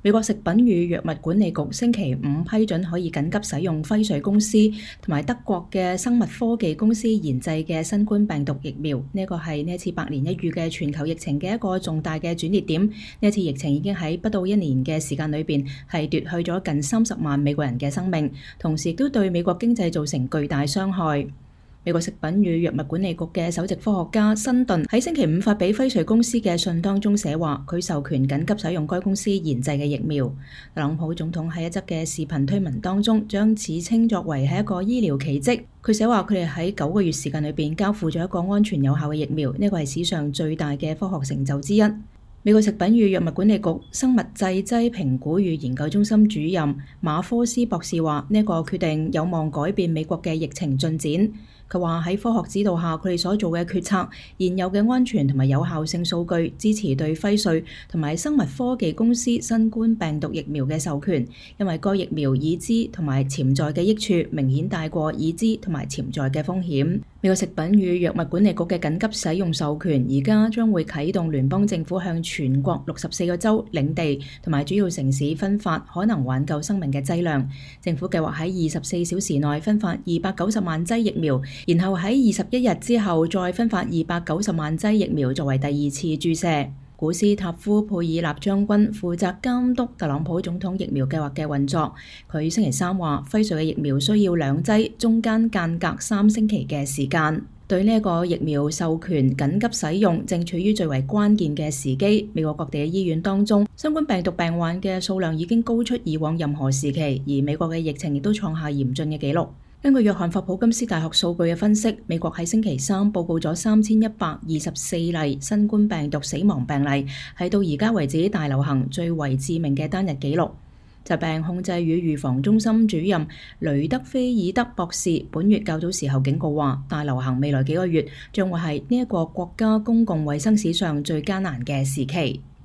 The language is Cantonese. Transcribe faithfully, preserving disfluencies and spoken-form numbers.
美國食品與藥物管理局星期五批准可以緊急使用輝瑞公司同埋德國嘅生物科技公司研製嘅新冠病毒疫苗。呢一個係呢一次百年一遇嘅全球疫情嘅一個重大嘅轉捩點。呢一次疫情已經喺不到一年嘅時間裏邊係奪去咗近三十萬美國人嘅生命，同時亦都對美國經濟造成巨大傷害。美國食品與藥物管理局嘅首席科學家辛頓喺星期五發俾輝瑞公司嘅信當中寫話，佢授權緊急使用該公司研製嘅疫苗。特朗普總統喺一則嘅視頻推文當中，將此稱作為係一個醫療奇蹟。佢寫話佢哋喺九個月時間裏邊交付咗一個安全有效嘅疫苗，呢個係史上最大嘅科學成就之一。美國食品與藥物管理局生物製劑評估與研究中心主任馬科斯博士話：呢一個決定有望改變美國嘅疫情進展。佢話喺科學指導下，佢哋所做嘅決策、現有嘅安全同埋有效性數據支持對輝瑞同埋生物科技公司新冠病毒疫苗嘅授權，因為該疫苗已知同埋潛在嘅益處明顯大過已知同埋潛在嘅風險。美國食品與藥物管理局嘅緊急使用授權而家將會啟動聯邦政府向全國六十四個州、領地同埋主要城市分發可能挽救生命嘅劑量。政府計劃喺二十四小時內分發二百九十萬劑疫苗，然後喺二十一日之後再分發二百九十萬劑疫苗作為第二次注射。古斯塔夫佩爾納將軍負責監督特朗普總統疫苗計劃嘅運作。佢星期三話，輝瑞嘅疫苗需要兩劑，中間間隔三星期嘅時間。對呢一個疫苗授權緊急使用正處於最為關鍵嘅時機。美國各地嘅醫院當中，新冠病毒病患嘅數量已經高出以往任何時期，而美國嘅疫情亦都創下嚴峻嘅紀錄。根據約翰霍普金斯大學數據嘅分析，美國喺星期三報告咗三千一百二十四例新冠病毒死亡病例，係到而家為止大流行最為致命嘅單日紀錄。疾病控制與預防中心主任雷德菲爾德博士本月較早時候警告話，大流行未來幾個月將會係呢一個國家公共衛生史上最艱難嘅時期。